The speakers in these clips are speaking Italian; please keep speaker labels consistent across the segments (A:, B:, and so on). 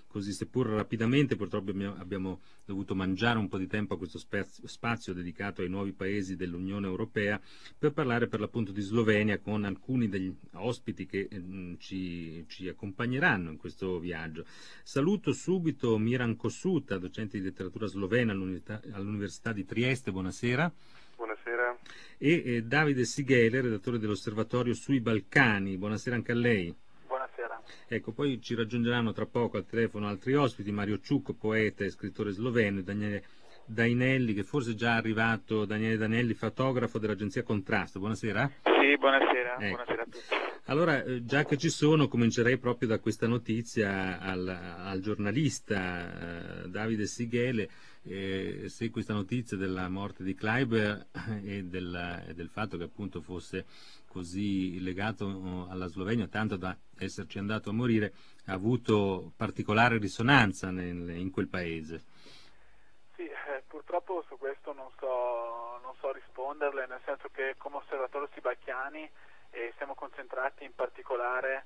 A: così seppur rapidamente, purtroppo abbiamo dovuto mangiare un po' di tempo a questo spazio dedicato ai nuovi paesi dell'Unione Europea, per parlare per l'appunto di Slovenia con alcuni degli ospiti che ci accompagneranno in questo viaggio. Saluto subito Miran Kosuta, docente di letteratura slovena all'Università di Trieste. Buonasera.
B: Buonasera.
A: E Davide Sighele, redattore dell'Osservatorio sui Balcani. Buonasera anche a lei.
B: Buonasera.
A: Ecco, poi ci raggiungeranno tra poco al telefono altri ospiti, Mario Ciucco, poeta e scrittore sloveno, e Daniele Dainelli, che forse è già arrivato, Daniele Dainelli, fotografo dell'agenzia Contrasto. Buonasera.
B: Sì, buonasera.
A: Ecco.
B: Buonasera a tutti.
A: Allora, già che ci sono, comincerei proprio da questa notizia al giornalista Davide Sighele, se questa notizia della morte di Kleiber e del fatto che appunto fosse così legato alla Slovenia, tanto da esserci andato a morire, ha avuto particolare risonanza in quel paese.
B: Sì, purtroppo su questo non so risponderle, nel senso che come Osservatorio sui Balcani siamo concentrati in particolare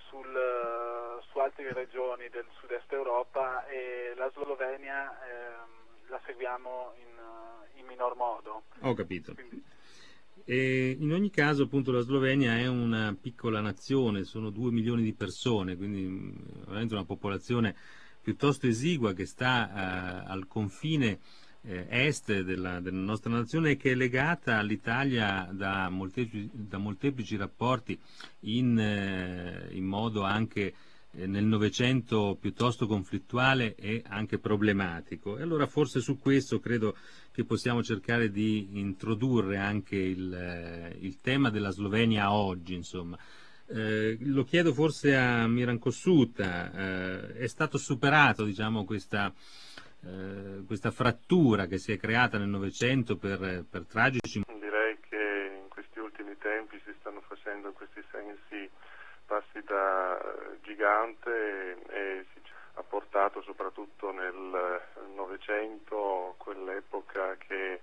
B: su altre regioni del sud-est Europa, e la Slovenia la seguiamo in minor modo.
A: Ho capito.
B: Quindi...
A: E in ogni caso, appunto, la Slovenia è una piccola nazione, sono 2 milioni di persone, quindi veramente una popolazione piuttosto esigua che sta al confine est della nostra nazione, e che è legata all'Italia da molteplici rapporti in modo anche nel Novecento piuttosto conflittuale e anche problematico. E allora forse su questo credo che possiamo cercare di introdurre anche il tema della Slovenia oggi, insomma. Lo chiedo forse a Miran Kosuta, è stato superato, diciamo, questa frattura che si è creata nel Novecento per tragici...
B: Direi che in questi ultimi tempi si stanno facendo in questi sensi passi da gigante, e ha portato soprattutto nel Novecento quell'epoca che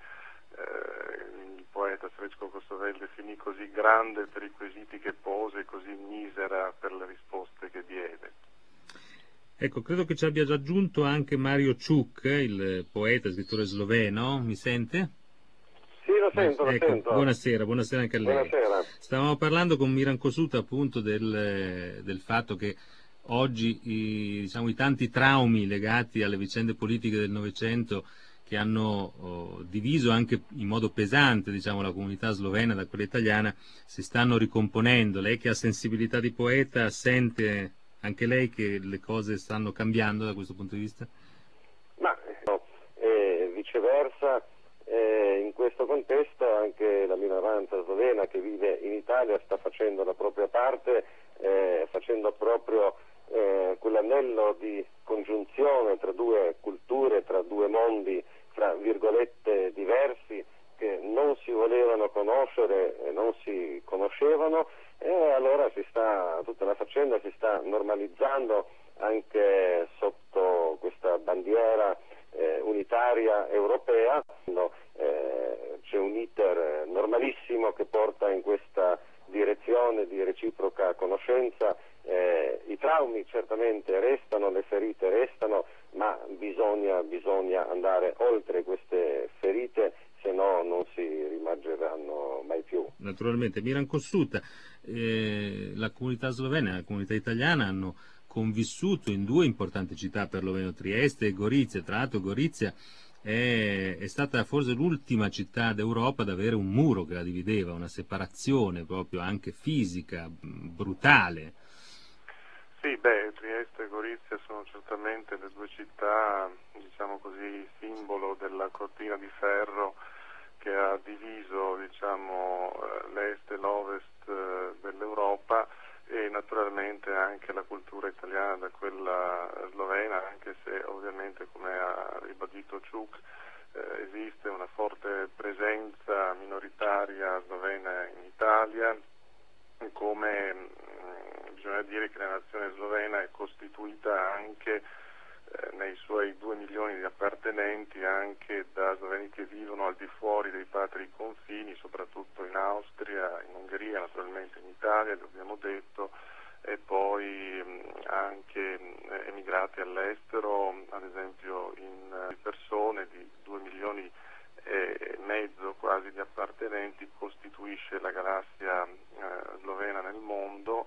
B: il poeta Srećko Kosovel definì così grande per i quesiti che pose e così misera per le risposte che diede.
A: Ecco, credo che ci abbia già aggiunto anche Mario Ciuc, il poeta e scrittore sloveno. Mi sente?
C: Sì, lo sento,
A: ecco,
C: lo sento.
A: Buonasera anche a lei.
C: Buonasera.
A: Stavamo parlando con Miran Kosuta appunto del fatto che oggi i tanti traumi legati alle vicende politiche del Novecento, che hanno diviso anche in modo pesante, diciamo, la comunità slovena da quella italiana, si stanno ricomponendo. Lei, che ha sensibilità di poeta, sente anche lei che le cose stanno cambiando da questo punto di vista?
C: Ma viceversa, in questo contesto anche la minoranza slovena che vive in Italia sta facendo la propria parte, facendo proprio quell'anello di congiunzione tra due culture, tra due mondi, fra virgolette diversi, che non si volevano conoscere, non si conoscevano, e allora tutta la faccenda si sta normalizzando anche sotto questa bandiera unitaria europea. C'è un iter normalissimo che porta in questa direzione di reciproca conoscenza. I traumi certamente restano, le ferite restano, ma bisogna andare oltre queste ferite, se no non si rimangeranno mai più.
A: Naturalmente. Miran Kosuta, la comunità slovena e la comunità italiana hanno convissuto in 2 importanti città perlomeno, Trieste e Gorizia. Tra l'altro Gorizia è stata forse l'ultima città d'Europa ad avere un muro che la divideva, una separazione proprio anche fisica, brutale.
B: Sì, Trieste e Gorizia sono certamente le 2 città, diciamo così, simbolo della cortina di ferro che ha diviso, diciamo, l'est e l'ovest dell'Europa, e naturalmente anche la cultura italiana da quella slovena, anche se ovviamente, come ha ribadito Ciuc, esiste una forte presenza minoritaria slovena in Italia, come bisogna dire che la nazione slovena è costituita anche nei suoi 2 milioni di appartenenti anche da sloveni che vivono al di fuori dei patri confini, soprattutto in Austria, in Ungheria, naturalmente in Italia, lo abbiamo detto, e poi anche emigrati all'estero, ad esempio in persone di 2 milioni e mezzo quasi di appartenenti, costituisce la galassia slovena nel mondo.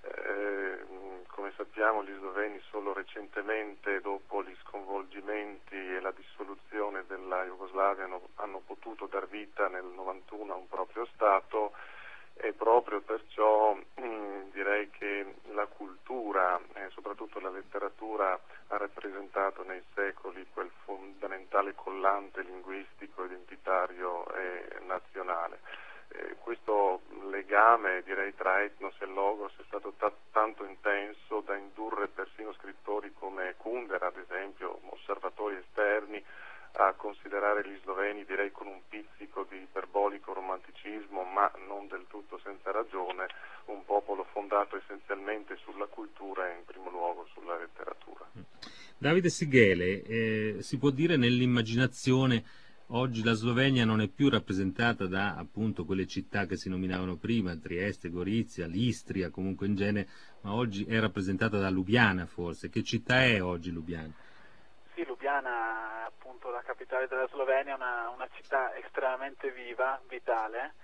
B: Come sappiamo, gli sloveni solo recentemente, dopo gli sconvolgimenti e la dissoluzione della Jugoslavia, hanno potuto dar vita nel 91 a un proprio Stato, e proprio perciò direi che la cultura e soprattutto la letteratura ha rappresentato nei secoli quel fondamentale collante linguistico, identitario e nazionale. Questo legame, direi, tra etnos e logos è stato tanto intenso da indurre persino scrittori come Kundera, ad esempio, osservatori esterni, a considerare gli sloveni, direi con un pizzico di iperbolico romanticismo, ma non del tutto senza ragione, un popolo fondato essenzialmente sulla cultura e in primo luogo sulla letteratura.
A: Davide Sighele, si può dire nell'immaginazione oggi la Slovenia non è più rappresentata da appunto quelle città che si nominavano prima, Trieste, Gorizia, l'Istria, comunque in genere, ma oggi è rappresentata da Lubiana forse. Che città è oggi Lubiana?
D: Sì, Lubiana, appunto la capitale della Slovenia, è una città estremamente viva, vitale.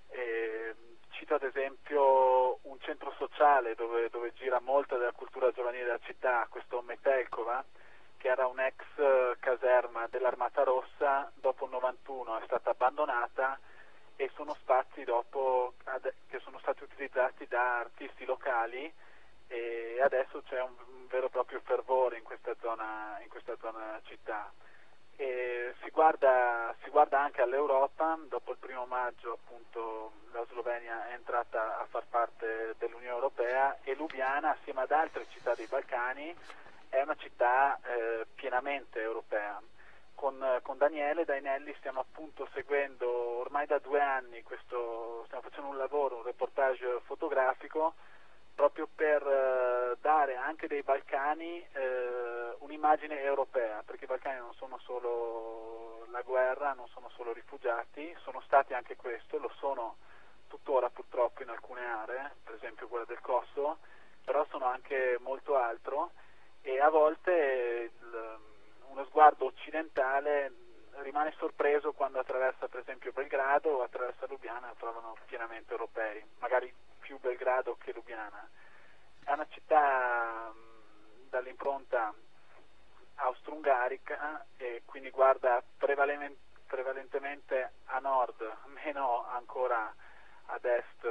D: Cito ad esempio un centro sociale dove gira molta della cultura giovanile della città, questo Metelkova, che era un'ex caserma dell'Armata Rossa. Dopo il 91 è stata abbandonata e sono spazi che sono stati utilizzati da artisti locali, e adesso c'è un vero e proprio fervore in questa zona città. E si guarda anche all'Europa. Dopo il 1° maggio appunto la Slovenia è entrata a far parte dell'Unione Europea, e Lubiana, assieme ad altre città dei Balcani, è una città pienamente europea. Con Daniele Dainelli stiamo appunto seguendo ormai da 2 anni stiamo facendo un reportage fotografico proprio per dare anche dei Balcani un'immagine europea, perché i Balcani non sono solo la guerra, non sono solo rifugiati, sono stati anche questo, lo sono tuttora purtroppo in alcune aree, per esempio quella del Kosovo, però sono anche molto altro, e a volte uno sguardo occidentale rimane sorpreso quando attraversa per esempio Belgrado o attraversa Lubiana, trovano pienamente europei, magari più Belgrado che Lubiana. È una città dall'impronta austro-ungarica, e quindi guarda prevalentemente a nord, meno ancora ad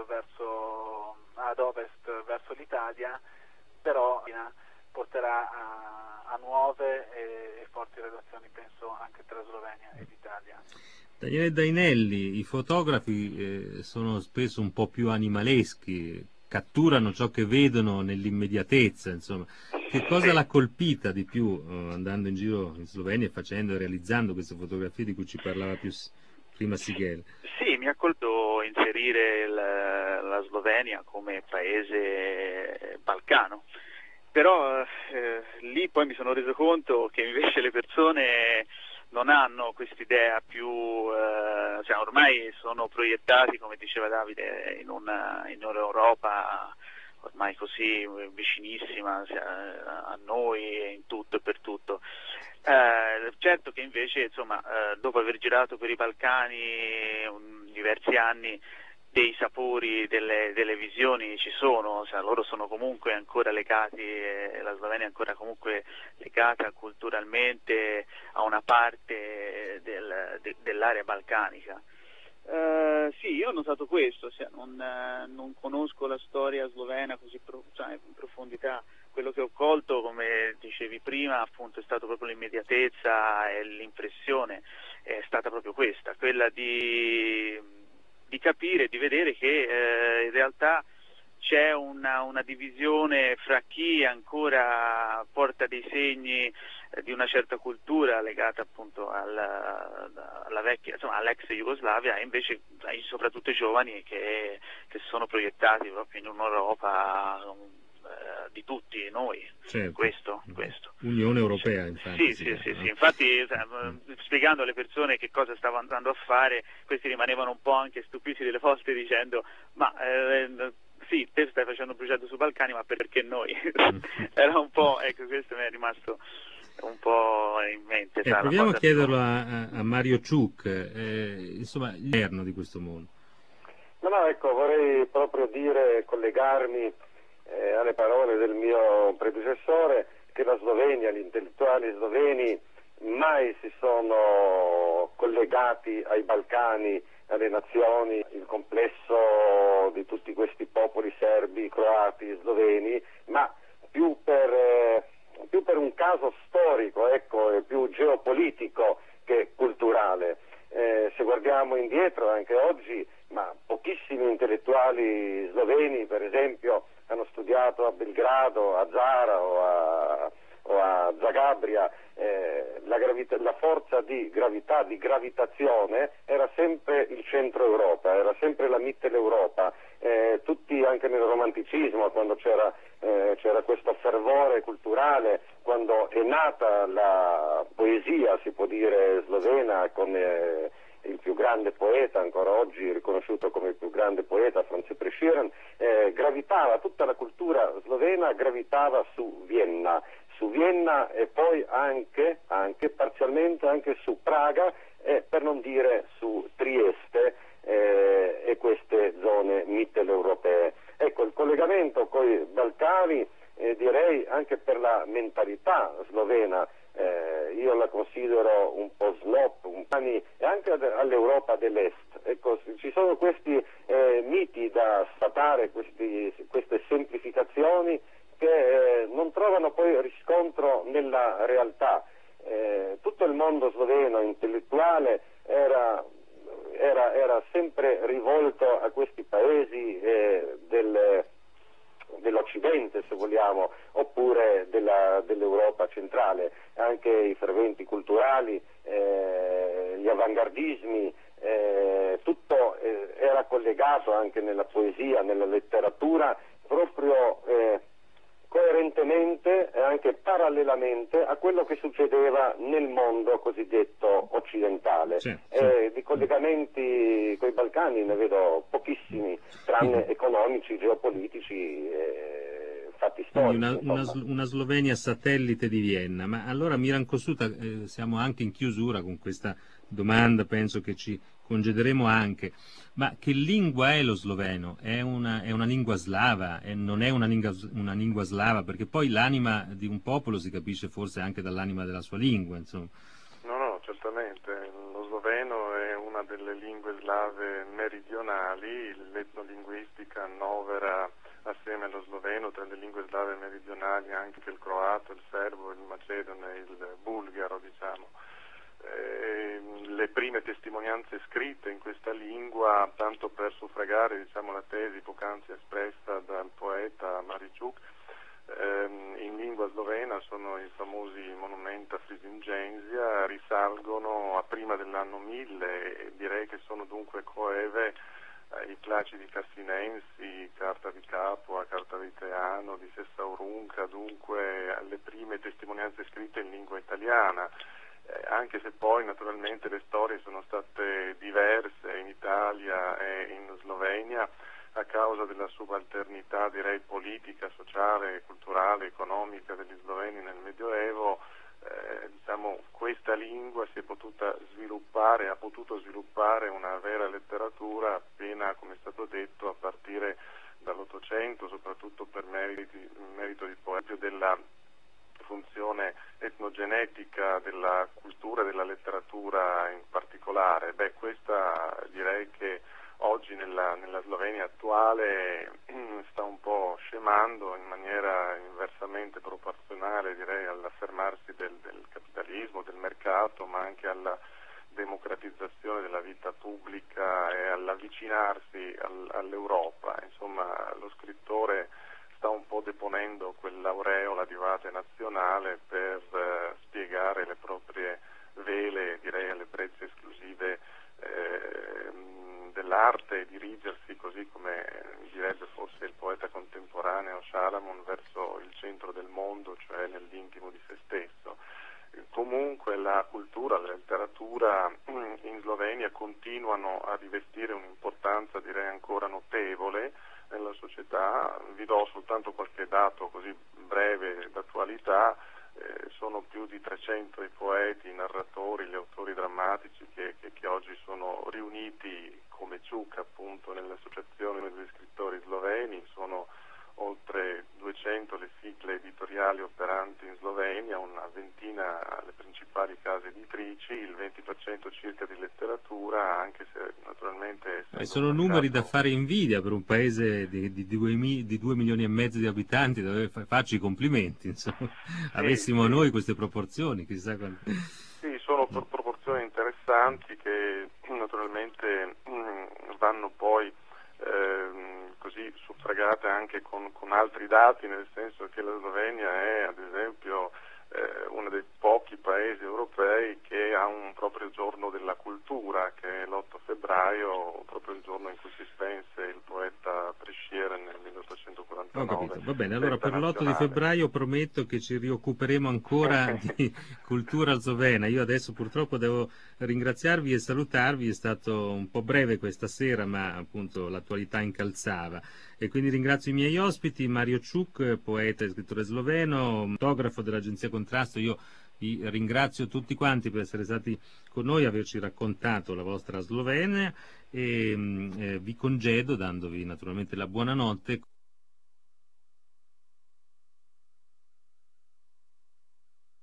D: ovest verso l'Italia, però porterà a nuove e forti relazioni, penso, anche tra Slovenia ed Italia.
A: Daniele Dainelli, i fotografi sono spesso un po' più animaleschi, catturano ciò che vedono nell'immediatezza, insomma. Che cosa l'ha colpita di più andando in giro in Slovenia e facendo e realizzando queste fotografie di cui ci parlava prima Sighele?
E: Sì, mi ha colpito inserire la Slovenia come paese balcano, però lì poi mi sono reso conto che invece le persone non hanno quest'idea più, cioè ormai sono proiettati, come diceva Davide, in un'Europa ormai così vicinissima a noi in tutto e per tutto. Certo che invece, insomma, dopo aver girato per i Balcani diversi anni, dei sapori delle visioni ci sono, cioè loro sono comunque ancora legati, la Slovenia è ancora comunque legata culturalmente a una parte dell'area balcanica. Sì, io ho notato questo, cioè non conosco la storia slovena così in profondità. Quello che ho colto, come dicevi prima, appunto è stato proprio l'immediatezza, e l'impressione è stata proprio questa, quella di capire, di vedere che in realtà c'è una divisione fra chi ancora porta dei segni di una certa cultura legata appunto alla vecchia, insomma, all'ex Jugoslavia, e invece soprattutto i giovani che sono proiettati proprio in un'Europa di tutti noi.
A: Certo.
E: Questo.
A: Unione Europea, infatti.
E: Sì. Infatti, spiegando alle persone che cosa stavo andando a fare, questi rimanevano un po' anche stupiti delle volte, dicendo: ma sì, te stai facendo un progetto sui Balcani, ma perché noi? Era un po', ecco, questo mi è rimasto un po' in mente.
A: Proviamo a chiederlo a Mario Ciuc, insomma, l'interno di questo mondo.
C: No, ecco, vorrei proprio collegarmi alle parole del mio predecessore, che la Slovenia, gli intellettuali sloveni mai si sono collegati ai Balcani, alle nazioni, il complesso di tutti questi popoli serbi, croati, sloveni, ma più per un caso storico, ecco, e più geopolitico che culturale. Se guardiamo indietro, anche oggi, ma pochissimi intellettuali sloveni, per esempio, hanno studiato a Belgrado, a Zara o a Zagabria. La forza di gravità, di gravitazione, era sempre il centro Europa, era sempre la Mitteleuropa. Tutti, anche nel romanticismo, quando c'era questo fervore culturale, quando è nata la poesia, si può dire, slovena, con il più grande poeta, ancora oggi riconosciuto come il più grande poeta, Franz Prešeren, gravitava, tutta la cultura slovena gravitava su Vienna e poi anche parzialmente anche su Praga, per non dire su Trieste e queste zone mitteleuropee. Ecco, il collegamento con i Balcani, direi anche per la mentalità slovena, io la considero un po' snob, e anche all'Europa dell'Est. Ecco, ci sono questi miti da sfatare, queste semplificazioni che non trovano poi riscontro nella realtà. Tutto il mondo sloveno intellettuale era sempre rivolto a questi paesi dell'Occidente, se vogliamo, oppure dell'Europa centrale. Anche i ferventi culturali, gli avangardismi, tutto era collegato anche nella poesia, nella letteratura, proprio coerentemente e anche parallelamente a quello che succedeva nel mondo cosiddetto occidentale.
A: Sì.
C: Di collegamenti con i Balcani ne vedo pochissimi, tranne economici, geopolitici, fatti storici.
A: Una Slovenia satellite di Vienna. Ma allora, Miran Kosuta, siamo anche in chiusura con questa domanda, penso che ci congederemo anche. Ma che lingua è lo sloveno? È una lingua slava? Non è una lingua slava? Perché poi l'anima di un popolo si capisce forse anche dall'anima della sua lingua, insomma.
B: No, certamente. Lo sloveno è una delle lingue slave meridionali. L'etnolinguistica annovera assieme allo sloveno tra le lingue slave meridionali anche il croato, il serbo, il macedone, il bulgaro, diciamo. Le prime testimonianze scritte in questa lingua, tanto per suffragare, diciamo, la tesi poc'anzi espressa dal poeta Maričuk, in lingua slovena sono i famosi Monumenta Frisingensia, risalgono a prima dell'anno 1000 e direi che sono dunque coeve ai Placidi Cassinensi, Carta di Capua, Carta di Teano, di Sessaurunca, dunque alle prime testimonianze scritte in lingua italiana. Anche se poi naturalmente le storie sono state diverse in Italia e in Slovenia a causa della subalternità, direi, politica, sociale, culturale, economica degli sloveni nel Medioevo. Diciamo, questa lingua ha potuto sviluppare una vera letteratura appena, come è stato detto, a partire dall'Ottocento, soprattutto per merito di poesia della funzione etnogenetica della cultura e della letteratura in particolare. Questa direi che oggi nella Slovenia attuale sta un po' scemando in maniera inversamente proporzionale, direi, all'affermarsi del capitalismo, del mercato, ma anche alla democratizzazione della vita pubblica e all'avvicinarsi all'Europa. Insomma, lo scrittore sta un po' deponendo quell'aureola di vate nazionale per spiegare le proprie vele, direi, alle prezze esclusive dell'arte e dirigersi, così come direbbe forse il poeta contemporaneo Salamon, verso il centro del mondo, cioè nell'intimo di se stesso. Comunque la cultura, la letteratura in Slovenia continuano a rivestire un'importanza, direi, ancora notevole, nella società. Vi do soltanto qualche dato così breve d'attualità. Sono più di 300 i poeti, i narratori, gli autori drammatici che oggi sono riuniti come CUK, appunto, nell'associazione degli scrittori sloveni. Sono oltre 200 le sigle editoriali operanti in Slovenia, una ventina le principali case editrici, il 20% circa di letteratura, anche se naturalmente...
A: Sono numeri da fare invidia per un paese di 2 milioni e mezzo di abitanti, dove faccio i complimenti, insomma. Avessimo noi queste proporzioni, chissà quanto...
B: Sì, sono proporzioni interessanti che naturalmente vanno poi così suffragate anche con altri dati, nel senso che la Slovenia è ad esempio uno dei pochi paesi europei che ha un proprio giorno della cultura, che è l'8 febbraio, proprio il giorno in cui si spense il poeta Presciera nel 1849.
A: Ho capito, va bene, allora per l'8 di febbraio prometto che ci rioccuperemo ancora di cultura slovena. Io adesso purtroppo devo ringraziarvi e salutarvi, è stato un po' breve questa sera, ma appunto l'attualità incalzava. E quindi ringrazio i miei ospiti, Mario CUK, poeta e scrittore sloveno, fotografo dell'agenzia Contrasto. Io vi ringrazio tutti quanti per essere stati con noi, averci raccontato la vostra Slovenia, e vi congedo dandovi naturalmente la buonanotte.